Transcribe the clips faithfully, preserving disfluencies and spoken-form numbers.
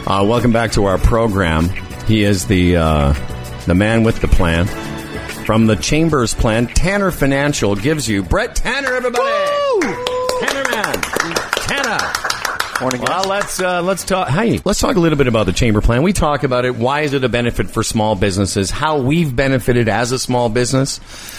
Uh, welcome back to our program. He is the uh, the man with the plan. From the Chambers Plan, Tanner Financial gives you Brett Tanner, everybody! Woo! Tanner man! Tanner! Morning, guys. Well, let's, uh, let's talk. Hey, let's talk a little bit about the Chamber Plan. We talk about it. Why is it a benefit for small businesses? How we've benefited as a small business.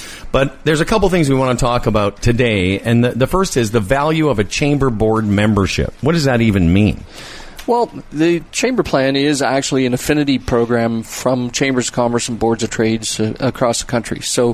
But there's a couple things we want to talk about today. And the, the first is the value of a chamber board membership. What does that even mean? Well, the Chamber Plan is actually an affinity program from Chambers of Commerce and Boards of Trades uh, across the country. So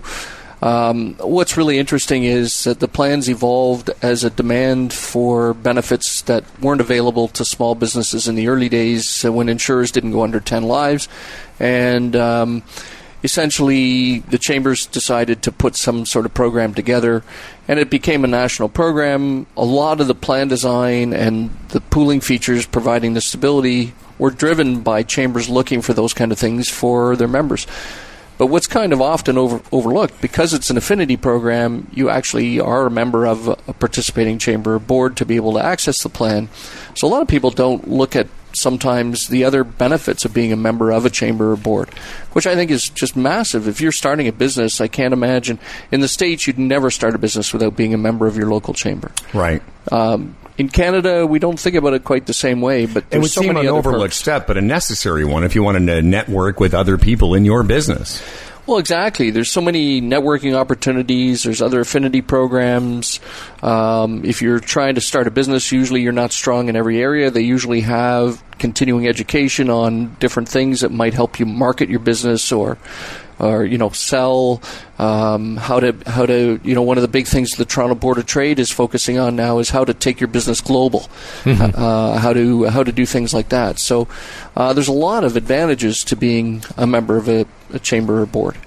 um, what's really interesting is that the plans evolved as a demand for benefits that weren't available to small businesses in the early days uh, when insurers didn't go under ten lives. And um, essentially, the Chambers decided to put some sort of program together, and it became a national program. A lot of the plan design and the pooling features providing the stability were driven by Chambers looking for those kind of things for their members. But what's kind of often over, overlooked, because it's an affinity program, you actually are a member of a participating chamber board to be able to access the plan. So a lot of people don't look at sometimes the other benefits of being a member of a chamber or board, which I think is just massive. If you're starting a business, I can't imagine. In the States, you'd never start a business without being a member of your local chamber. Right. Um, in Canada, we don't think about it quite the same way, but It would so seem many an other overlooked perks. step, but a necessary one if you wanted to network with other people in your business. Well, exactly. There's so many networking opportunities. There's other affinity programs. Um, if you're trying to start a business, usually you're not strong in every area. They usually have continuing education on different things that might help you market your business or, or you know, sell. Um, how to how to you know one of the big things the Toronto Board of Trade is focusing on now is how to take your business global. Mm-hmm. Uh, how to how to do things like that. So uh, there's a lot of advantages to being a member of a, a chamber or board.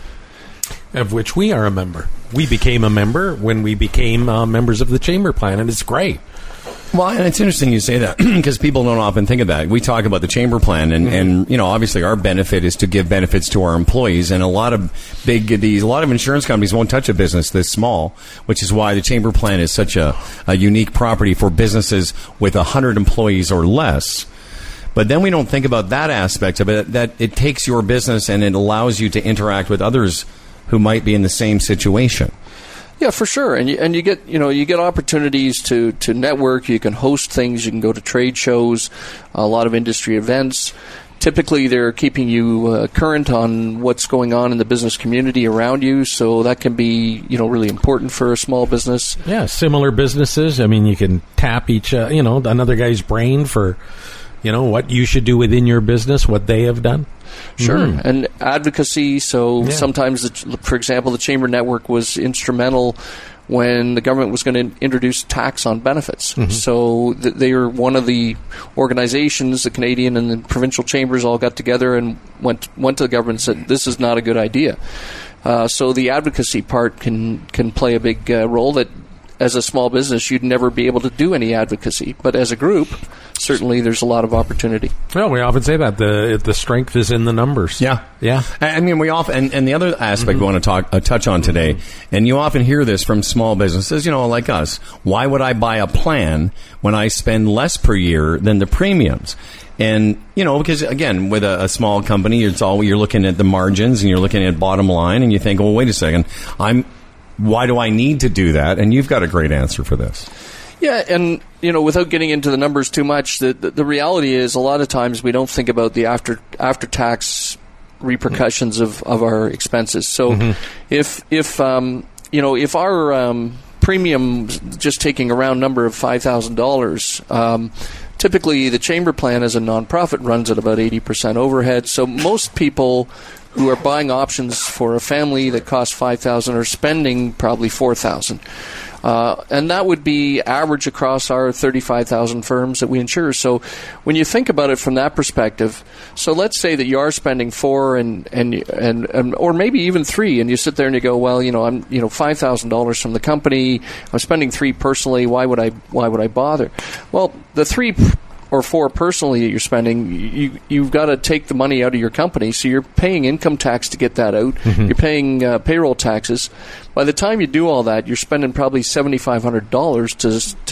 Of which we are a member. We became a member when we became uh, members of the Chamber Plan, and it's great. Well, and it's interesting you say that because people don't often think of that. We talk about the Chamber Plan, and, mm-hmm. and you know, obviously our benefit is to give benefits to our employees, and a lot of big these a lot of insurance companies won't touch a business this small, which is why the Chamber Plan is such a, a unique property for businesses with one hundred employees or less. But then we don't think about that aspect of it, that it takes your business and it allows you to interact with others who might be in the same situation. Yeah, for sure, and you, and you get you know you get opportunities to, to network. You can host things. You can go to trade shows, a lot of industry events. Typically, they're keeping you uh, current on what's going on in the business community around you, so that can be you know really important for a small business. Yeah, similar businesses. I mean, you can tap each uh, you know another guy's brain for you know what you should do within your business, what they have done. Sure, mm. and advocacy. So yeah. sometimes, the, for example, the Chamber Network was instrumental when the government was going to introduce tax on benefits. Mm-hmm. So th- they were one of the organizations, the Canadian and the provincial chambers all got together and went went to the government and said, this is not a good idea. Uh, so the advocacy part can, can play a big uh, role that as a small business, you'd never be able to do any advocacy. But as a group, certainly there's a lot of opportunity. Well, we often say that. The the strength is in the numbers. Yeah. Yeah. I mean, we often, and, and the other aspect mm-hmm. we want to talk, uh, touch on today, mm-hmm. and you often hear this from small businesses, you know, like us. Why would I buy a plan when I spend less per year than the premiums? And, you know, because, again, with a, a small company, it's all you're looking at the margins and you're looking at bottom line, and you think, well, wait a second, I'm... why do I need to do that? And you've got a great answer for this. Yeah, and, you know, without getting into the numbers too much, the, the, the reality is a lot of times we don't think about the after after tax repercussions of, of our expenses. So mm-hmm. if, if um, you know, if our um, premium, just taking a round number of five thousand dollars, um, typically the Chamber Plan as a nonprofit runs at about eighty percent overhead. So most people who are buying options for a family that costs five thousand dollars are spending probably four thousand dollars. Uh, and that would be average across our thirty-five thousand firms that we insure. So when you think about it from that perspective, so let's say that you are spending four and, and, and, and or maybe even three, and you sit there and you go, well, you know, I'm, you know, five thousand dollars from the company, I'm spending three personally, why would I, why would I bother? Well, the three or four personally that you're spending, you, you've got to take the money out of your company. So you're paying income tax to get that out. Mm-hmm. You're paying uh, payroll taxes. By the time you do all that, you're spending probably seven thousand five hundred dollars to to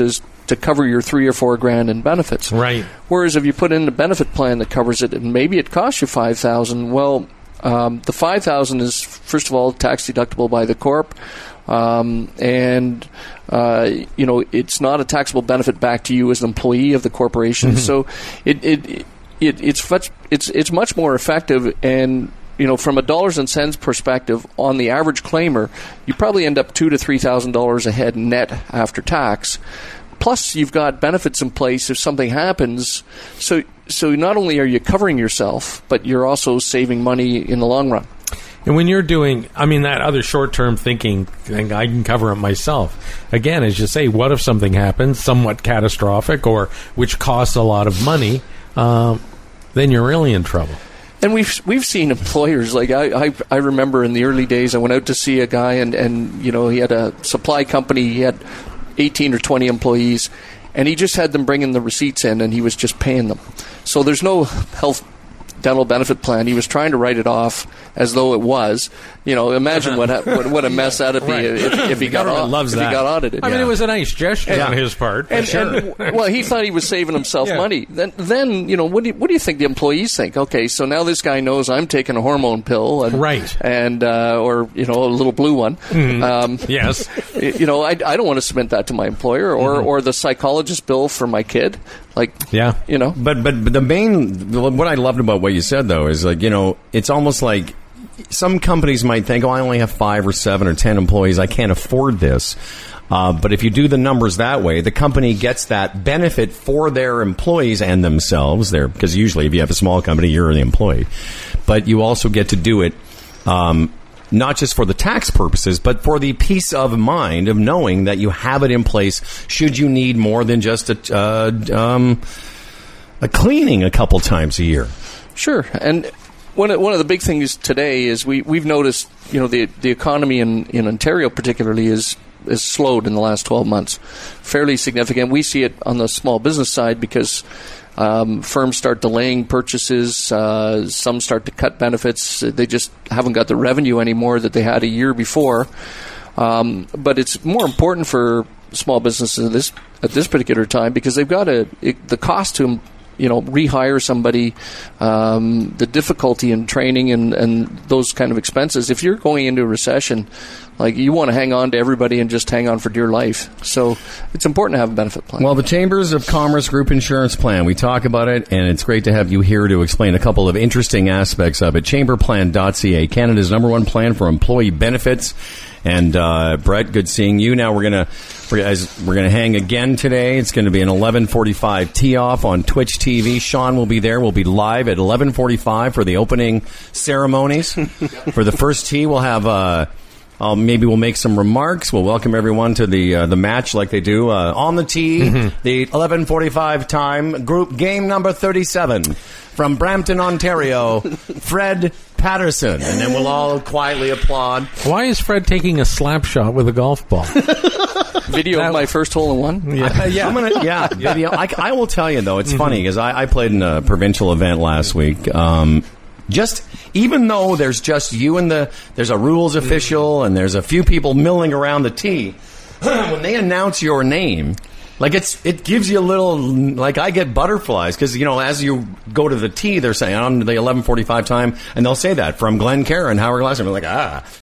to cover your three or four grand in benefits. Right. Whereas if you put in a benefit plan that covers it, and maybe it costs you five thousand, well, um, the five thousand is first of all tax deductible by the corp, um, and uh, you know it's not a taxable benefit back to you as an employee of the corporation. Mm-hmm. So it, it it it's much it's it's much more effective. And you know, from a dollars and cents perspective, on the average claimer, you probably end up two to three thousand dollars ahead net after tax. Plus, you've got benefits in place if something happens. So, so not only are you covering yourself, but you're also saving money in the long run. And when you're doing, I mean, that other short-term thinking, thing, I can cover it myself. Again, as you say, what if something happens, somewhat catastrophic, or which costs a lot of money? Um, then you're really in trouble. And we've we've seen employers, like I, I I remember in the early days, I went out to see a guy, and, and you know he had a supply company. He had eighteen or twenty employees, and he just had them bringing the receipts in, and he was just paying them. So there's no health dental benefit plan. He was trying to write it off as though it was. You know, imagine what what, what a mess that'd be Right. if, if he got au- loves if that. he got audited. I mean, it was a nice gesture Yeah. on his part. And, Sure. and well, he thought he was saving himself Yeah. money. Then, then you know, what do you, what do you think the employees think? Okay, so now this guy knows I'm taking a hormone pill, and, Right. And uh, or you know, a little blue one. Mm-hmm. Um, Yes. you know, I, I don't want to submit that to my employer, or Mm-hmm. or the psychologist bill for my kid. Like, Yeah. you know, But, but but the main what I loved about what you said though is like, you know, it's almost like some companies might think, oh, I only have five or seven or ten employees, I can't afford this. Uh, but if you do the numbers that way, the company gets that benefit for their employees and themselves. There, because usually if you have a small company, you're the employee, but you also get to do it. Um, Not just for the tax purposes, but for the peace of mind of knowing that you have it in place should you need more than just a, uh, um, a cleaning a couple times a year. sure. And one of, one of the big things today is we we've noticed, you know, the the economy in, in Ontario particularly is is slowed in the last twelve months, fairly significant. We see it on the small business side because um, firms start delaying purchases. Uh, some start to cut benefits. They just haven't got the revenue anymore that they had a year before. Um, but it's more important for small businesses at this at this particular time because they've got a it, the cost to you know rehire somebody, um, the difficulty in training and, and those kind of expenses. If you're going into a recession, like you want to hang on to everybody and just hang on for dear life. So it's important to have a benefit plan. Well, the Chambers of Commerce Group Insurance Plan, we talk about it, and it's great to have you here to explain a couple of interesting aspects of it. chamber plan dot c a, Canada's number one plan for employee benefits. And uh, Brett, good seeing you. Now we're gonna we're, as we're gonna hang again today. It's going to be an eleven forty-five tee off on Twitch T V. Sean will be there. We'll be live at eleven forty-five for the opening ceremonies. For the first tee, we'll have. Uh, Uh, maybe we'll make some remarks. We'll welcome everyone to the uh, the match like they do uh, on the tee. Mm-hmm. The eleven forty-five time group game number thirty-seven from Brampton, Ontario, Fred Patterson. And then we'll all quietly applaud. Why is Fred taking a slap shot with a golf ball? Video that- of my first hole in one. Yeah. Uh, yeah, I'm gonna, yeah. Video. I, I will tell you though, it's mm-hmm. funny because I, I played in a provincial event last week. Um, Just even though there's just you and the there's a rules official and there's a few people milling around the tee, when they announce your name, like it's it gives you a little like I get butterflies because you know as you go to the tee they're saying I'm the eleven forty-five time and they'll say that from Glenn Kerr and Howard Glasser. I'm like ah.